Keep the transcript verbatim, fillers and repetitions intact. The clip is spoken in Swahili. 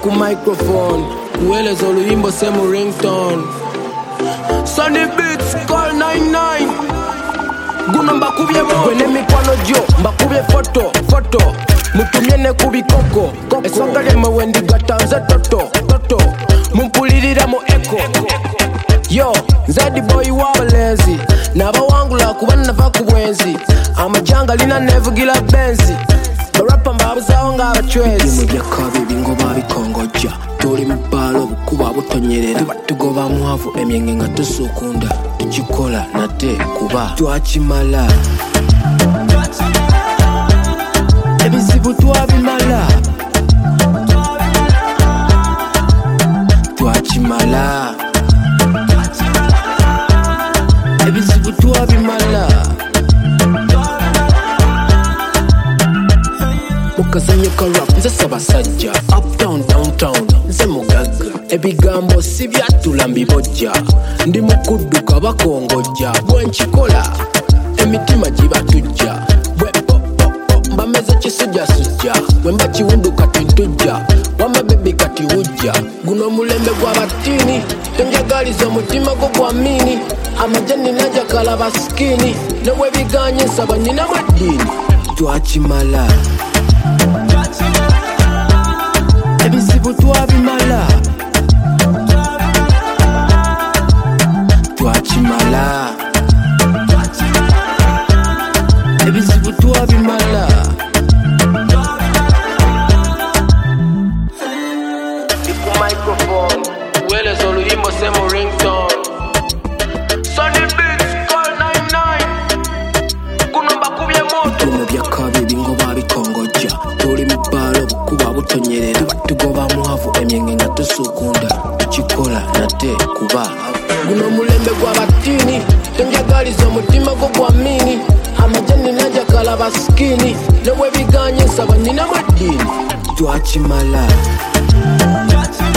ku microphone kueleza oluyimbo semu ringtone. Sunny Beats call nine nine guno mbakubye mo gwene mikwano jo mbakubye foto foto mutumye ne kubikoko esonga lye mwendi gatanze toto toto mumpulirira mu echo. Yo nzadi boy wabalezi nabawangula kuba nava ku bwenzi amajanga lina nevugira benzi barapa mbabuzaho ng'abacwezi mubyakabi bingo babikongoja tuli mubalo bukuba butonyerera batugoba mwavu emyenge nga tusukunda tukikola nate kuba twakimala ebizibu twabimala twakimala ebizibu twabimala mukazanyo ka rap nze sabasajja uptown downtown nze mugaga ebigambo si byatula mbibojja ndi mukudduka bakongojja bwenkikola emitima gibatujja mbameze kisujja sujja wemba kiwunduka titujja wama bebi kati wujja guno mulembe gw'abatini tenjagaliza omutima gwo gwamini amajani najakala basikini newebiganye nsaba nyinamu eddiini twakimala ebizibu twabimala twakimala ebizibu twabimala iku microphone kueleza oluyimbo semu ringtone. Sunny Beats call nine nine guno mbakubye moto guno byakabi bingo babikongoja tuli mubalo bukuba butonyerera batugoba mwavu emyenge nga tusukunda tukikola nate kuba guno mulembe gw'abatini tenjagaliza omutima gwo gwamini amajani najakala basikini newebiganye nsaba nyinamu eddiini twakimala.